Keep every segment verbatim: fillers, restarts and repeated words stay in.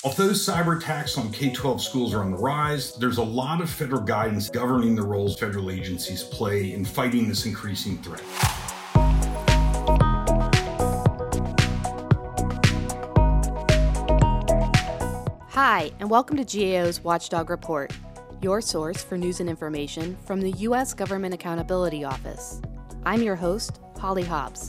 Although cyber attacks on K twelve schools are on the rise, there's a lot of federal guidance governing the roles federal agencies play in fighting this increasing threat. Hi, and welcome to G A O's Watchdog Report, your source for news and information from the U S Government Accountability Office. I'm your host, Holly Hobbs.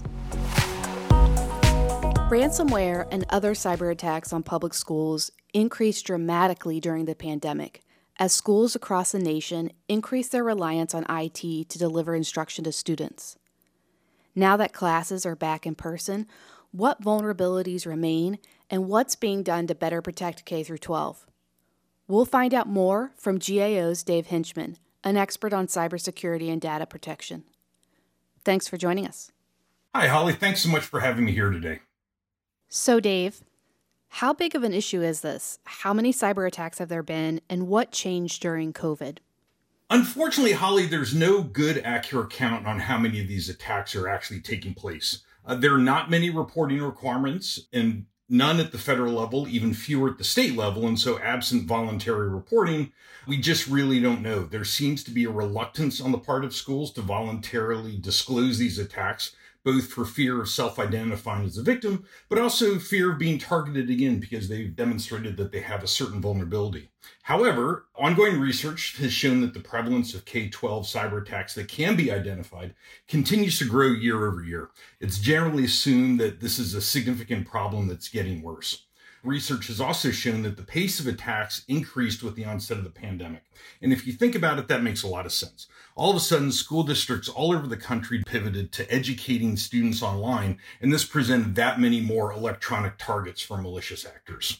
Ransomware and other cyber attacks on public schools increased dramatically during the pandemic as schools across the nation increased their reliance on I T to deliver instruction to students. Now that classes are back in person, what vulnerabilities remain and what's being done to better protect K through twelve? We'll find out more from G A O's Dave Hinchman, an expert on cybersecurity and data protection. Thanks for joining us. Hi, Holly. Thanks so much for having me here today. So, Dave, how big of an issue is this? How many cyber attacks have there been, and what changed during COVID? Unfortunately, Holly, there's no good, accurate count on how many of these attacks are actually taking place. Uh, there are not many reporting requirements, and none at the federal level, even fewer at the state level. And so absent voluntary reporting, we just really don't know. There seems to be a reluctance on the part of schools to voluntarily disclose these attacks, both for fear of self-identifying as a victim, but also fear of being targeted again because they've demonstrated that they have a certain vulnerability. However, ongoing research has shown that the prevalence of K twelve cyber attacks that can be identified continues to grow year over year. It's generally assumed that this is a significant problem that's getting worse. Research has also shown that the pace of attacks increased with the onset of the pandemic. And if you think about it, that makes a lot of sense. All of a sudden, school districts all over the country pivoted to educating students online, and this presented that many more electronic targets for malicious actors.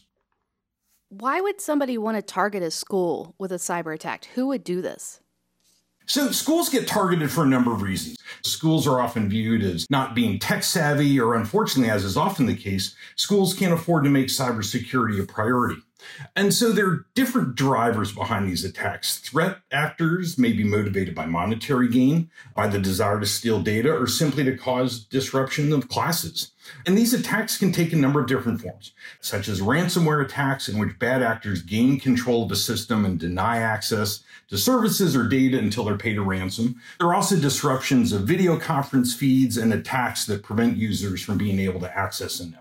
Why would somebody want to target a school with a cyber attack? Who would do this? So schools get targeted for a number of reasons. Schools are often viewed as not being tech savvy, or unfortunately, as is often the case, schools can't afford to make cybersecurity a priority. And so there are different drivers behind these attacks. Threat actors may be motivated by monetary gain, by the desire to steal data, or simply to cause disruption of classes. And these attacks can take a number of different forms, such as ransomware attacks in which bad actors gain control of the system and deny access to services or data until they're paid a ransom. There are also disruptions of video conference feeds and attacks that prevent users from being able to access a network.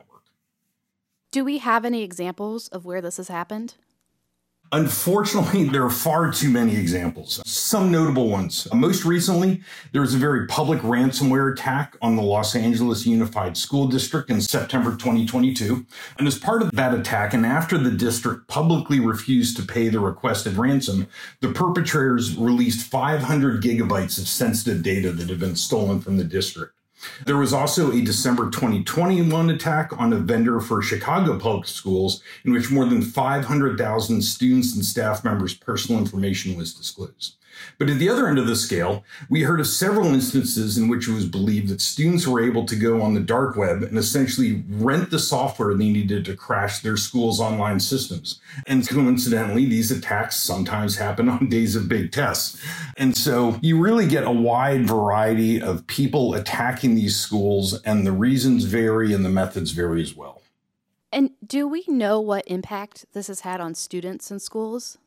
Do we have any examples of where this has happened? Unfortunately, there are far too many examples. Some notable ones. Most recently, there was a very public ransomware attack on the Los Angeles Unified School District in September twenty twenty-two. And as part of that attack, and after the district publicly refused to pay the requested ransom, the perpetrators released five hundred gigabytes of sensitive data that had been stolen from the district. There was also a December twenty twenty-one attack on a vendor for Chicago public schools in which more than five hundred thousand students and staff members' personal information was disclosed. But at the other end of the scale, we heard of several instances in which it was believed that students were able to go on the dark web and essentially rent the software they needed to crash their school's online systems. And coincidentally, these attacks sometimes happen on days of big tests. And so you really get a wide variety of people attacking these schools, and the reasons vary and the methods vary as well. And do we know what impact this has had on students in schools?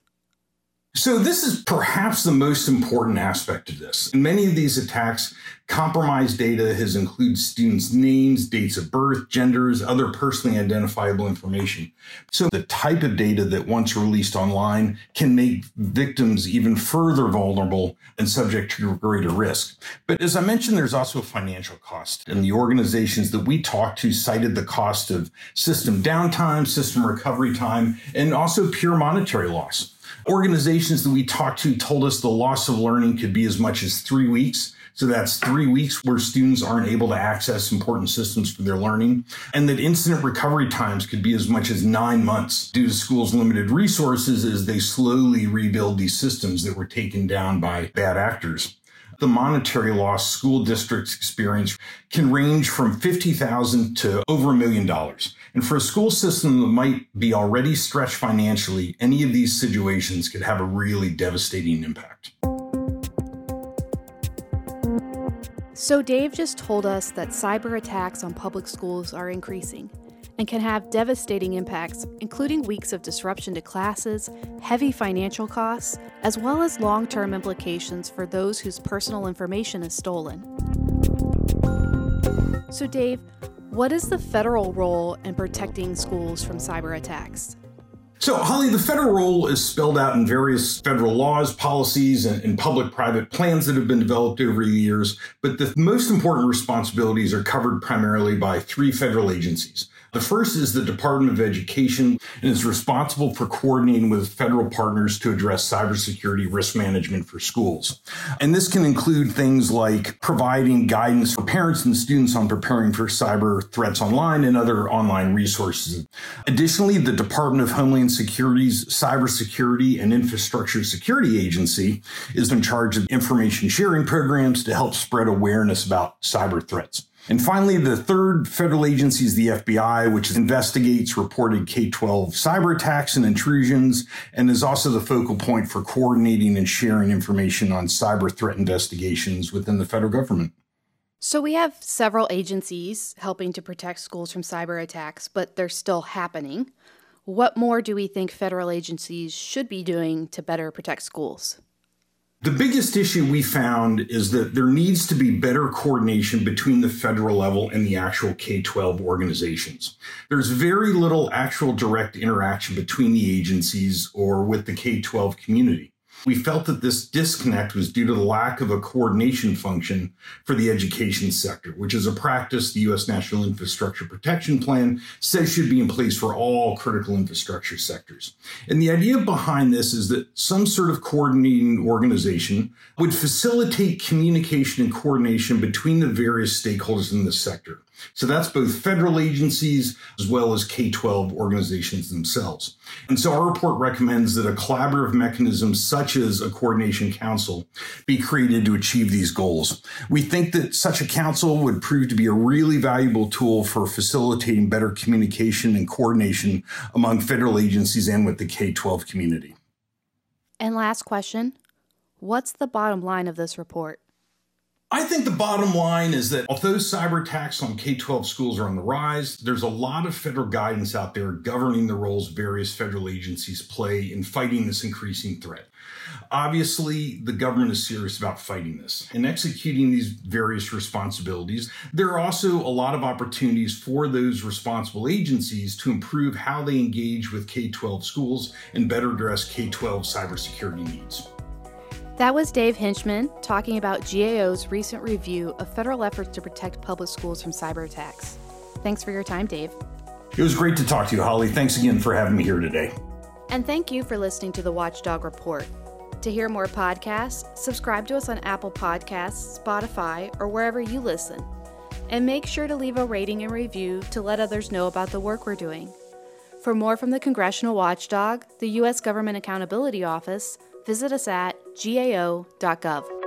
So this is perhaps the most important aspect of this. In many of these attacks, compromised data has included students' names, dates of birth, genders, other personally identifiable information. So the type of data that once released online can make victims even further vulnerable and subject to greater risk. But as I mentioned, there's also a financial cost. And the organizations that we talked to cited the cost of system downtime, system recovery time, and also pure monetary loss. Organizations that we talked to told us the loss of learning could be as much as three weeks. So that's three weeks where students aren't able to access important systems for their learning, and that incident recovery times could be as much as nine months due to schools' limited resources as they slowly rebuild these systems that were taken down by bad actors. The monetary loss school districts experience can range from fifty thousand dollars to over a million dollars. And for a school system that might be already stretched financially, any of these situations could have a really devastating impact. So Dave just told us that cyber attacks on public schools are increasing. and can have devastating impacts, including weeks of disruption to classes, heavy financial costs, as well as long-term implications for those whose personal information is stolen. So Dave, what is the federal role in protecting schools from cyber attacks? So, Holly, the federal role is spelled out in various federal laws, policies, and, and public-private plans that have been developed over the years. But the most important responsibilities are covered primarily by three federal agencies. The first is the Department of Education, and is responsible for coordinating with federal partners to address cybersecurity risk management for schools. And this can include things like providing guidance for parents and students on preparing for cyber threats online and other online resources. Additionally, the Department of Homeland Security's Cybersecurity and Infrastructure Security Agency is in charge of information sharing programs to help spread awareness about cyber threats. And finally, the third federal agency is the F B I, which investigates reported K twelve cyber attacks and intrusions, and is also the focal point for coordinating and sharing information on cyber threat investigations within the federal government. So we have several agencies helping to protect schools from cyber attacks, but they're still happening. What more do we think federal agencies should be doing to better protect schools? The biggest issue we found is that there needs to be better coordination between the federal level and the actual K twelve organizations. There's very little actual direct interaction between the agencies or with the K twelve community. We felt that this disconnect was due to the lack of a coordination function for the education sector, which is a practice the U S National Infrastructure Protection Plan says should be in place for all critical infrastructure sectors. And the idea behind this is that some sort of coordinating organization would facilitate communication and coordination between the various stakeholders in the sector. So that's both federal agencies as well as K twelve organizations themselves. And so our report recommends that a collaborative mechanism such as a coordination council be created to achieve these goals. We think that such a council would prove to be a really valuable tool for facilitating better communication and coordination among federal agencies and with the K twelve community. And last question, what's the bottom line of this report? I think the bottom line is that although cyber attacks on K twelve schools are on the rise, there's a lot of federal guidance out there governing the roles various federal agencies play in fighting this increasing threat. Obviously, the government is serious about fighting this and executing these various responsibilities. There are also a lot of opportunities for those responsible agencies to improve how they engage with K twelve schools and better address K twelve cybersecurity needs. That was Dave Hinchman talking about G A O's recent review of federal efforts to protect public schools from cyber attacks. Thanks for your time, Dave. It was great to talk to you, Holly. Thanks again for having me here today. And thank you for listening to the Watchdog Report. To hear more podcasts, subscribe to us on Apple Podcasts, Spotify, or wherever you listen. And make sure to leave a rating and review to let others know about the work we're doing. For more from the Congressional Watchdog, the U S Government Accountability Office, visit us at G A O dot gov.